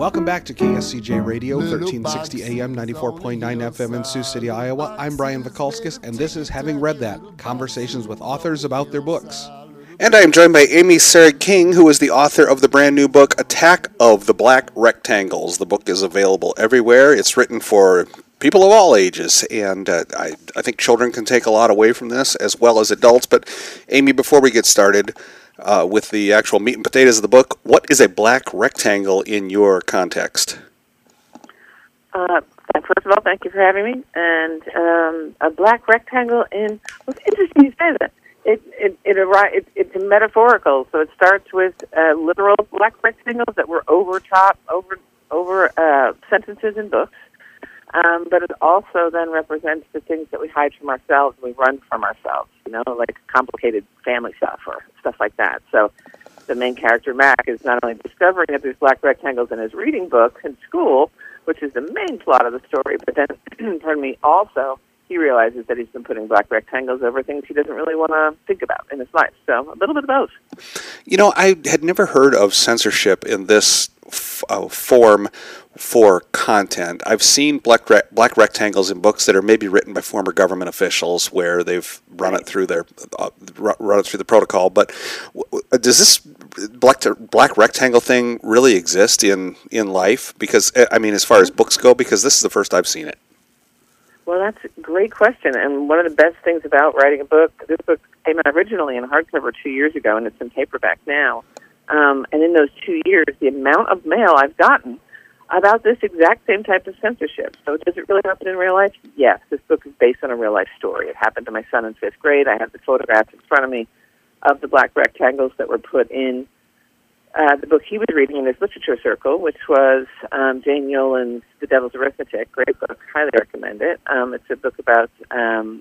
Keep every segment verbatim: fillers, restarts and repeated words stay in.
Welcome back to K S C J Radio, thirteen sixty A M, ninety-four point nine F M in Sioux City, Iowa. I'm Brian Vikalskis, and this is Having Read That, conversations with authors about their books. And I am joined by Amy Serig King, who is the author of the brand new book, Attack of the Black Rectangles. The book is available everywhere. It's written for people of all ages, and uh, I, I think children can take a lot away from this, as well as adults. But, Amy, before we get started uh, with the actual meat and potatoes of the book, what is a black rectangle in your context? Uh, first of all, thank you for having me. And um, a black rectangle in, well, it's interesting you say that. It it it, it it's metaphorical, so it starts with uh, literal black rectangles that were over top, over over uh, sentences in books, um, but it also then represents the things that we hide from ourselves, we run from ourselves, you know, like complicated family stuff or stuff like that. So the main character, Mac, is not only discovering that there's black rectangles in his reading book in school, which is the main plot of the story, but then, pardon me, also he realizes that he's been putting black rectangles over things he doesn't really want to think about in his life. So a little bit of both. You know, I had never heard of censorship in this f- uh, form for content. I've seen black re- black rectangles in books that are maybe written by former government officials where they've run it through their uh, run it through the protocol. But w- does this black to, black rectangle thing really exist in, in life? Because I mean, as far as books go, because this is the first I've seen it. Well, that's a great question, and one of the best things about writing a book, this book came out originally in hardcover two years ago, and it's in paperback now. Um, and in those two years, the amount of mail I've gotten about this exact same type of censorship. So does it really happen in real life? Yes. This book is based on a real-life story. It happened to my son in fifth grade. I have the photograph in front of me of the black rectangles that were put in Uh, the book he was reading in his literature circle, which was um, Jane Yolen's The Devil's Arithmetic. Great book. Highly recommend it. Um, it's a book about um,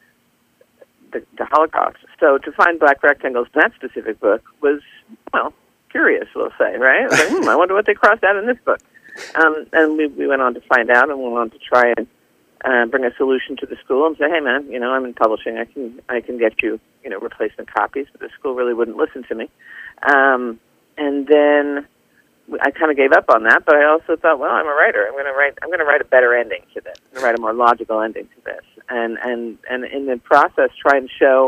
the, the Holocaust. So to find black rectangles in that specific book was, well, curious, we'll say, right? I was like, hmm, I wonder what they crossed out in this book. Um, and we, we went on to find out, and we went on to try and uh, bring a solution to the school and say, hey, man, you know, I'm in publishing. I can I can get you, you know, replacement copies. But the school really wouldn't listen to me. Um And then I kind of gave up on that, but I also thought, well, I'm a writer. I'm going to write. I'm going to write a better ending to this. I'm going to write a more logical ending to this, and and and in the process, try and show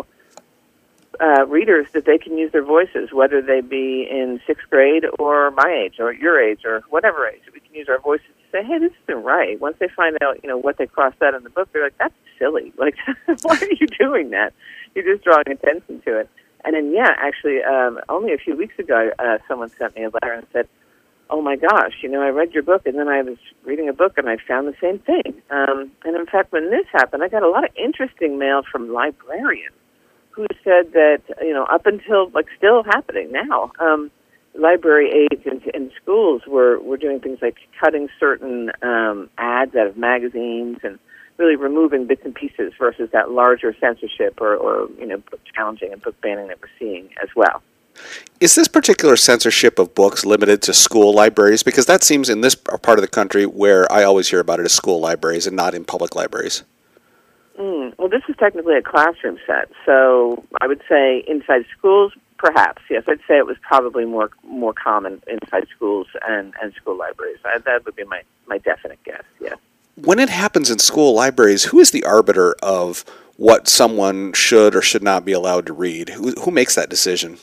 uh, readers that they can use their voices, whether they be in sixth grade or my age or your age or whatever age. We can use our voices to say, hey, this isn't right. Once they find out, you know, what they crossed out in the book, they're like, that's silly. Like, why are you doing that? You're just drawing attention to it. And then, yeah, actually, um, only a few weeks ago, uh, someone sent me a letter and said, oh, my gosh, you know, I read your book, and then I was reading a book, and I found the same thing. Um, and, in fact, when this happened, I got a lot of interesting mail from librarians who said that, you know, up until, like, still happening now, um, library aides in, in schools were, were doing things like cutting certain um, ads out of magazines and really removing bits and pieces versus that larger censorship or, or you know, book challenging and book banning that we're seeing as well. Is this particular censorship of books limited to school libraries? Because that seems in this part of the country where I always hear about it as school libraries and not in public libraries. Mm, well, this is technically a classroom set, so I would say inside schools, perhaps. Yes, I'd say it was probably more more common inside schools and, and school libraries. I, that would be my, my definite guess, yes. When it happens in school libraries, who is the arbiter of what someone should or should not be allowed to read? Who, who makes that decision?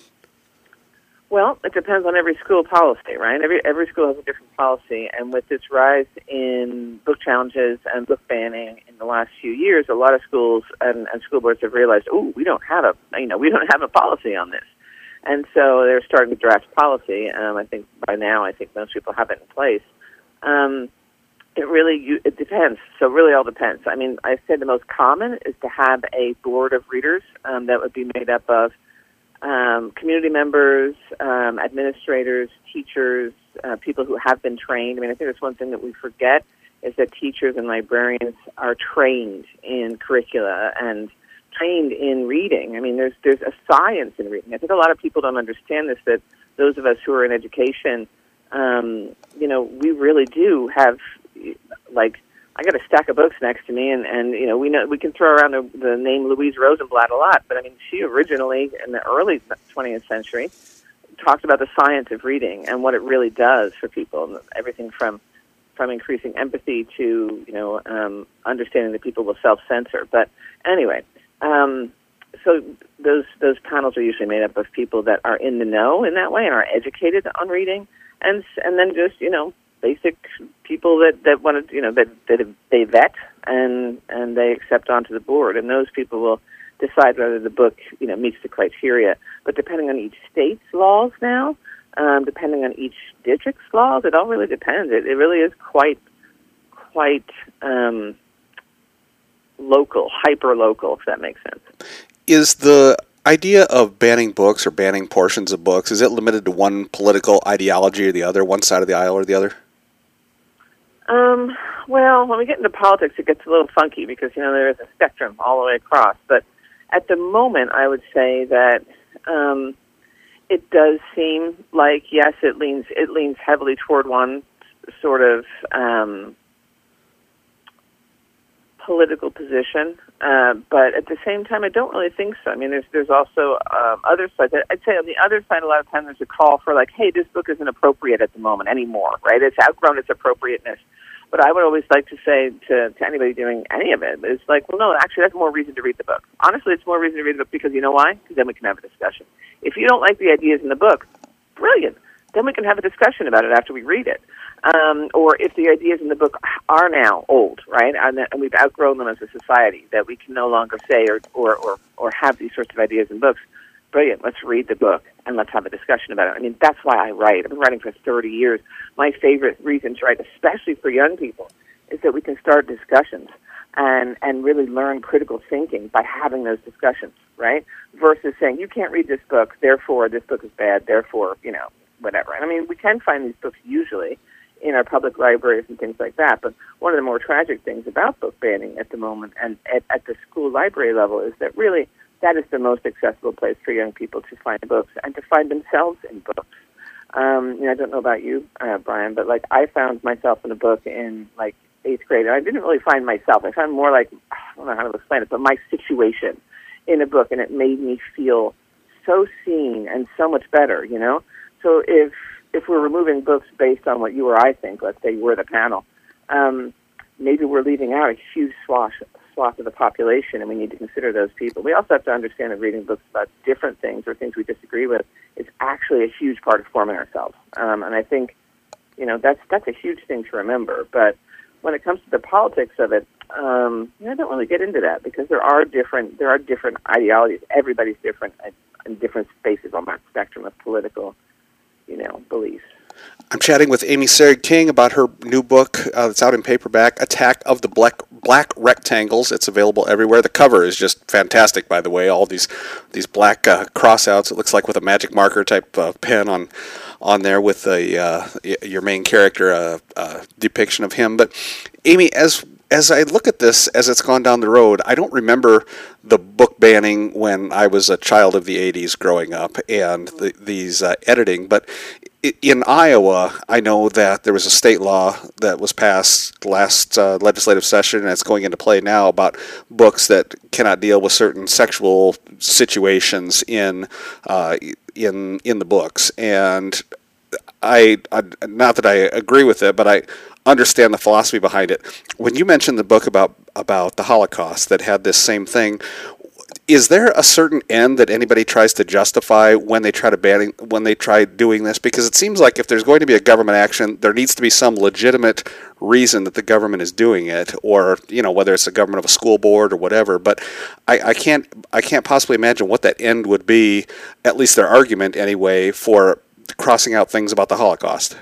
Well, it depends on every school policy, right? Every every school has a different policy, and with this rise in book challenges and book banning in the last few years, a lot of schools and, and school boards have realized, oh, we don't have a you know we don't have a policy on this, and so they're starting to draft policy. Um, I think by now, I think most people have it in place. Um, It really, you, it depends. So really all depends. I mean, I said the most common is to have a board of readers um, that would be made up of um, community members, um, administrators, teachers, uh, people who have been trained. I mean, I think that's one thing that we forget is that teachers and librarians are trained in curricula and trained in reading. I mean, there's there's a science in reading. I think a lot of people don't understand this, that those of us who are in education, um, you know, we really do have, like, I got a stack of books next to me, and, and you know, we know we can throw around the, the name Louise Rosenblatt a lot, but I mean, she originally, in the early twentieth century, talked about the science of reading and what it really does for people, everything from from increasing empathy to, you know, um, understanding that people will self-censor. But anyway, um, so those those panels are usually made up of people that are in the know in that way and are educated on reading, and and then just, you know, basic people that, that want to, you know, that, that they vet and and they accept onto the board, and those people will decide whether the book, you know, meets the criteria. But depending on each state's laws now, um, depending on each district's laws, it all really depends. It, it really is quite quite um, local, hyper local, if that makes sense. Is the idea of banning books or banning portions of books, is it limited to one political ideology or the other, one side of the aisle or the other? Um, well, when we get into politics, it gets a little funky because, you know, there is a spectrum all the way across. But at the moment, I would say that um, it does seem like, yes, it leans it leans heavily toward one sort of um, political position. Uh, but at the same time, I don't really think so. I mean, there's there's also um, other sides. I'd say on the other side, a lot of times there's a call for like, hey, this book isn't appropriate at the moment anymore, right? It's outgrown its appropriateness. But I would always like to say to, to anybody doing any of it, it's like, well, no, actually, that's more reason to read the book. Honestly, it's more reason to read the book because you know why? Because then we can have a discussion. If you don't like the ideas in the book, brilliant. Then we can have a discussion about it after we read it. Um, or if the ideas in the book are now old, right, and, and we've outgrown them as a society, that we can no longer say or, or, or, or have these sorts of ideas in books, brilliant, let's read the book and let's have a discussion about it. I mean, that's why I write. I've been writing for thirty years. My favorite reason to write, especially for young people, is that we can start discussions and, and really learn critical thinking by having those discussions, right, versus saying, you can't read this book, therefore this book is bad, therefore, you know, whatever. And I mean, we can find these books usually in our public libraries and things like that, but one of the more tragic things about book banning at the moment and at, at the school library level is that really that is the most accessible place for young people to find books and to find themselves in books. Um, you know, I don't know about you, uh, Brian, but like I found myself in a book in like eighth grade, and I didn't really find myself. I found more like, I don't know how to explain it, but my situation in a book, and it made me feel so seen and so much better, you know? So if if we're removing books based on what you or I think, let's say we're the panel, um, maybe we're leaving out a huge swath, swath of the population, and we need to consider those people. We also have to understand that reading books about different things or things we disagree with is actually a huge part of forming ourselves. Um, and I think, you know, that's that's a huge thing to remember. But when it comes to the politics of it, um, you know, I don't really get into that because there are different there are different ideologies. Everybody's different in different spaces on that spectrum of political, you know, beliefs. I'm chatting with Amy Serig King about her new book uh, that's out in paperback, Attack of the Black Black Rectangles. It's available everywhere. The cover is just fantastic, by the way. All these these black uh, crossouts. It looks like with a magic marker type uh, pen on on there with a uh, your main character uh, uh, depiction of him. But Amy, as as I look at this, as it's gone down the road, I don't remember the book banning when I was a child of the eighties growing up and the, these uh, editing, but in Iowa, I know that there was a state law that was passed last uh, legislative session, and it's going into play now, about books that cannot deal with certain sexual situations in uh, in in the books. And I, I, not that I agree with it, but I understand the philosophy behind it. When you mentioned the book about about the Holocaust that had this same thing, is there a certain end that anybody tries to justify when they try to banning, when they try doing this? Because it seems like if there's going to be a government action, there needs to be some legitimate reason that the government is doing it, or you know, whether it's the government of a school board or whatever. But I, I can't, I can't possibly imagine what that end would be. At least their argument, anyway, for crossing out things about the Holocaust.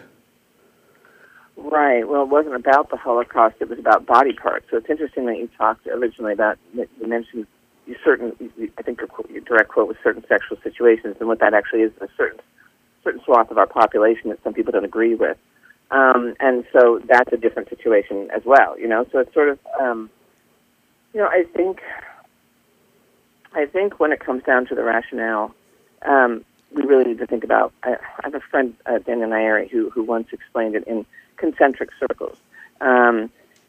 Right. Well, it wasn't about the Holocaust; it was about body parts. So it's interesting that you talked originally about, you mentioned. You certain, I think your, your direct quote was certain sexual situations, and what that actually is a certain certain swath of our population that some people don't agree with, um, and so that's a different situation as well. You know, so it's sort of, um, you know, I think, I think when it comes down to the rationale, um, we really need to think about. I, I have a friend, uh, Daniel Nayeri, who who once explained it in concentric circles. Um,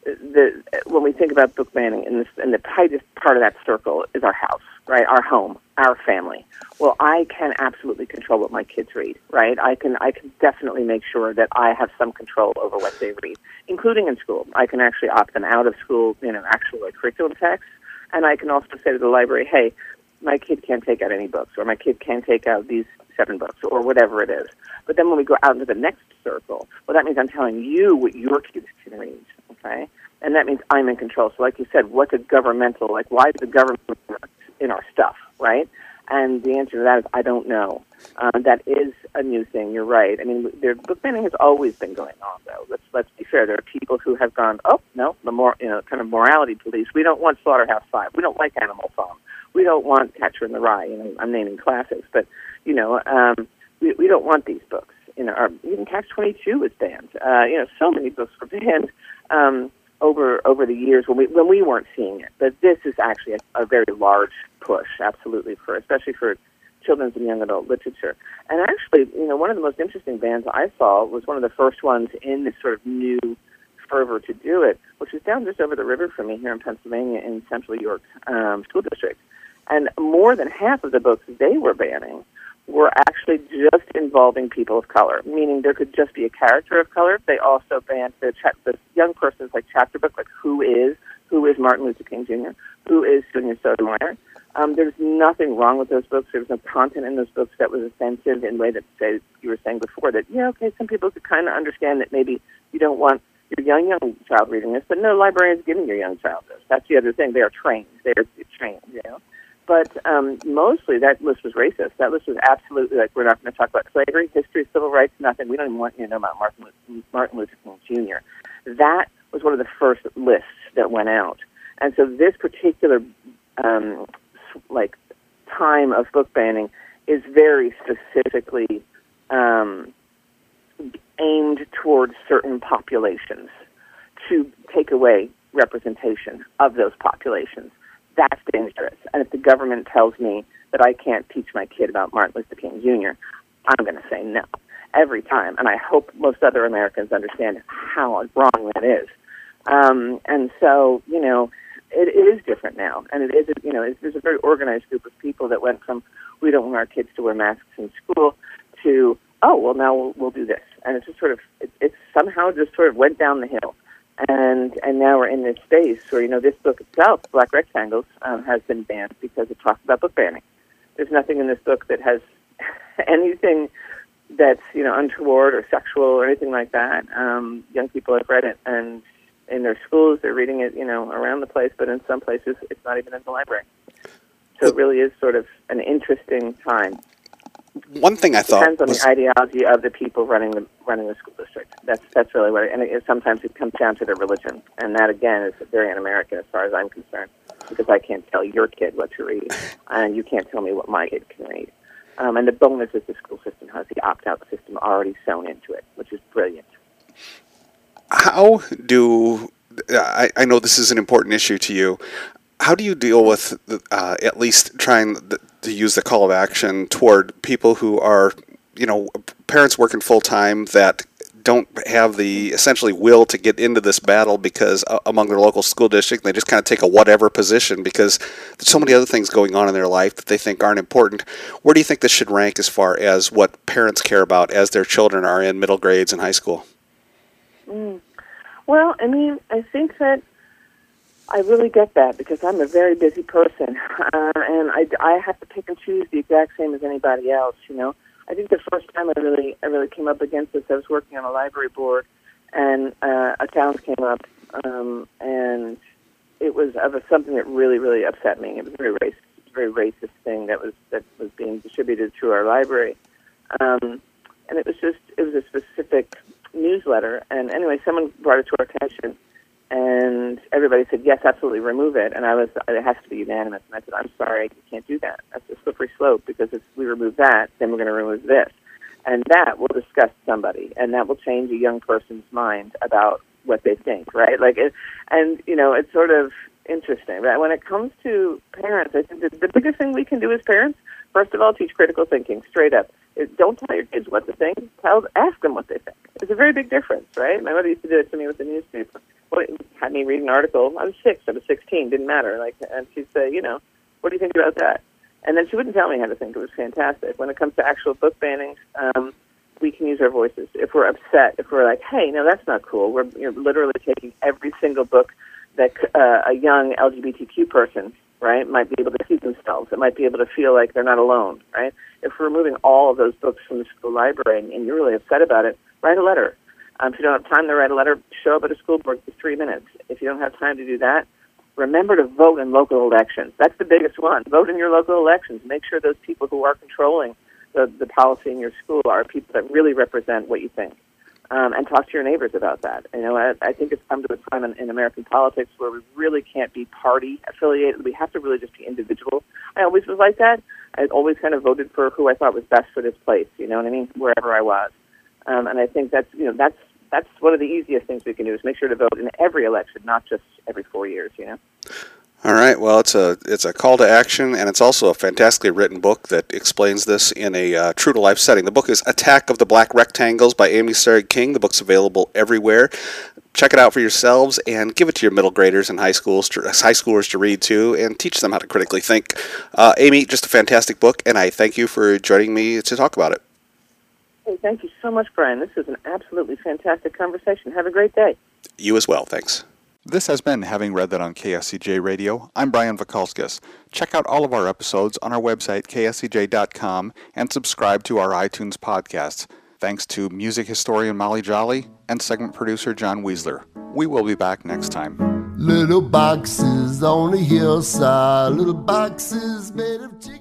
the when we think about book banning, in, this, in the tightest part of that circle is our house, right? Our home, our family. Well, I can absolutely control what my kids read, right? I can I can definitely make sure that I have some control over what they read, including in school. I can actually opt them out of school, you know, actual like, curriculum texts, and I can also say to the library, hey, my kid can't take out any books, or my kid can't take out these seven books, or whatever it is. But then when we go out into the next circle, well, that means I'm telling you what your kids can read, okay? And that means I'm in control. So like you said, what's a governmental, like why is the government in our stuff, right? And the answer to that is I don't know. Um, that is a new thing, you're right. I mean, there, book banning has always been going on, though. Let's, let's be fair. There are people who have gone, oh, no, the more, you know, kind of morality police. We don't want Slaughterhouse Five. We don't like Animal Farm. We don't want Catcher in the Rye. You know, I'm naming classics, but, you know, um, we, we don't want these books. You know, our, even Catch twenty-two was banned. Uh, you know, so many books were banned um, over over the years when we when we weren't seeing it. But this is actually a, a very large push, absolutely, for especially for children's and young adult literature. And actually, you know, one of the most interesting bans I saw was one of the first ones in this sort of new fervor to do it, which is down just over the river from me here in Pennsylvania in Central York um, School District. And more than half of the books they were banning were actually just involving people of color, meaning there could just be a character of color. They also banned the, cha- the young person's like chapter book, like who is who is Martin Luther King Junior, who is Sonia Sotomayor. Um, there's nothing wrong with those books. There was no content in those books that was offensive in the way that, say, you were saying before, that, yeah, okay, some people could kind of understand that maybe you don't want your young, young child reading this, but no librarian's giving your young child this. That's the other thing. They are trained. They are trained, you know. But um, mostly that list was racist. That list was absolutely like, we're not going to talk about slavery, history, civil rights, nothing. We don't even want you to know about Martin Luther, Martin Luther King Junior That was one of the first lists that went out. And so this particular um, like time of book banning is very specifically um, aimed towards certain populations to take away representation of those populations. That's dangerous. And if the government tells me that I can't teach my kid about Martin Luther King Junior, I'm going to say no every time. And I hope most other Americans understand how wrong that is. Um, and so, you know, it, it is different now. And it is, you know, it's, there's a very organized group of people that went from, we don't want our kids to wear masks in school, to, oh, well, now we'll, we'll do this. And it just sort of, it, it somehow just sort of went down the hill. And and now we're in this space where, you know, this book itself, Black Rectangles, um, has been banned because it talks about book banning. There's nothing in this book that has anything that's, you know, untoward or sexual or anything like that. Um, young people have read it, and in their schools they're reading it, you know, around the place, but in some places it's not even in the library. So it really is sort of an interesting time. One thing I thought depends on was, the ideology of the people running the running the school district. That's that's really what, it, and it, sometimes it comes down to their religion, and that again is very un-American as far as I'm concerned, because I can't tell your kid what to read, and you can't tell me what my kid can read. Um, and the bonus is the school system has the opt-out system already sewn into it, which is brilliant. How do I, I know this is an important issue to you? How do you deal with uh, at least trying to use the call of action toward people who are, you know, parents working full time that don't have the essentially will to get into this battle because uh, among their local school district, they just kind of take a whatever position because there's so many other things going on in their life that they think aren't important. Where do you think this should rank as far as what parents care about as their children are in middle grades and high school? Mm. Well, I mean, I think that I really get that because I'm a very busy person, uh, and I, I have to pick and choose the exact same as anybody else, you know. I think the first time I really I really came up against this, I was working on a library board, and uh, a challenge came up, um, and it was of a, something that really, really upset me. It was a very racist, very racist thing that was that was being distributed through our library, um, and it was just it was a specific newsletter. And anyway, someone brought it to our attention. And everybody said, yes, absolutely, remove it. And I was, it has to be unanimous. And I said, I'm sorry, you can't do that. That's a slippery slope because if we remove that, then we're going to remove this. And that will disgust somebody. And that will change a young person's mind about what they think, right? Like, it, and, you know, it's sort of interesting. But when it comes to parents, I think the, the biggest thing we can do as parents, first of all, teach critical thinking, straight up. It, don't tell your kids what to think. Tell, ask them what they think. It's a very big difference, right? My mother used to do it to me with the newspaper. What, had me read an article. I was six, I was sixteen, didn't matter. Like, and she'd say, you know, what do you think about that? And then she wouldn't tell me how to think. It was fantastic. When it comes to actual book bannings, um, we can use our voices. If we're upset, if we're like, hey, no, that's not cool, we're you know, literally taking every single book that uh, a young L G B T Q person, right, might be able to see themselves. It might be able to feel like they're not alone, right? If we're removing all of those books from the school library and you're really upset about it, write a letter. Um, if you don't have time to write a letter, show up at a school board for three minutes. If you don't have time to do that, remember to vote in local elections. That's the biggest one. Vote in your local elections. Make sure those people who are controlling the, the policy in your school are people that really represent what you think. Um, and talk to your neighbors about that. You know, I, I think it's come to a time in, in American politics where we really can't be party affiliated. We have to really just be individual. I always was like that. I always kind of voted for who I thought was best for this place. You know what I mean? Wherever I was. Um, and I think that's you know that's that's one of the easiest things we can do is make sure to vote in every election, not just every four years. You know. All right. Well, it's a it's a call to action, and it's also a fantastically written book that explains this in a uh, true-to-life setting. The book is Attack of the Black Rectangles by Amy Serig King. The book's available everywhere. Check it out for yourselves and give it to your middle graders and high schools, to, high schoolers to read too, and teach them how to critically think. Uh, Amy, just a fantastic book, and I thank you for joining me to talk about it. Hey, thank you so much, Brian. This is an absolutely fantastic conversation. Have a great day. You as well. Thanks. This has been Having Read That on K S C J Radio. I'm Brian Vakalskis. Check out all of our episodes on our website, K S C J dot com, and subscribe to our iTunes podcasts. Thanks to music historian Molly Jolly and segment producer John Weisler. We will be back next time. Little boxes on the hillside, little boxes made of tea.